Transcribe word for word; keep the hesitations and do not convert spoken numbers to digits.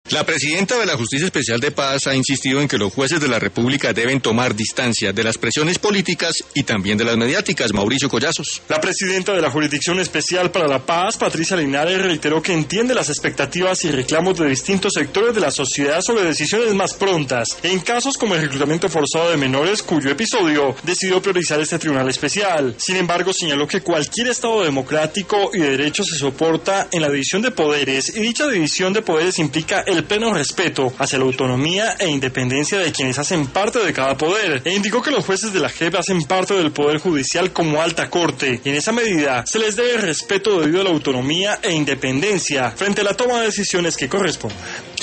La presidenta de la Justicia Especial de Paz ha insistido en que los jueces de la República deben tomar distancia de las presiones políticas y también de las mediáticas. Mauricio Collazos. La presidenta de la Jurisdicción Especial para la Paz, Patricia Linares, reiteró que entiende las expectativas y reclamos de distintos sectores de la sociedad sobre decisiones más prontas en casos como el reclutamiento forzado de menores, cuyo episodio decidió priorizar este tribunal especial. Sin embargo, señaló que cualquier Estado democrático y de derecho se soporta en la división de poderes y dicha división de poderes implica el pleno respeto hacia la autonomía e independencia de quienes hacen parte de cada poder, e indicó que los jueces de la J E P hacen parte del Poder Judicial como alta corte, y en esa medida se les debe respeto debido a la autonomía e independencia frente a la toma de decisiones que correspondan.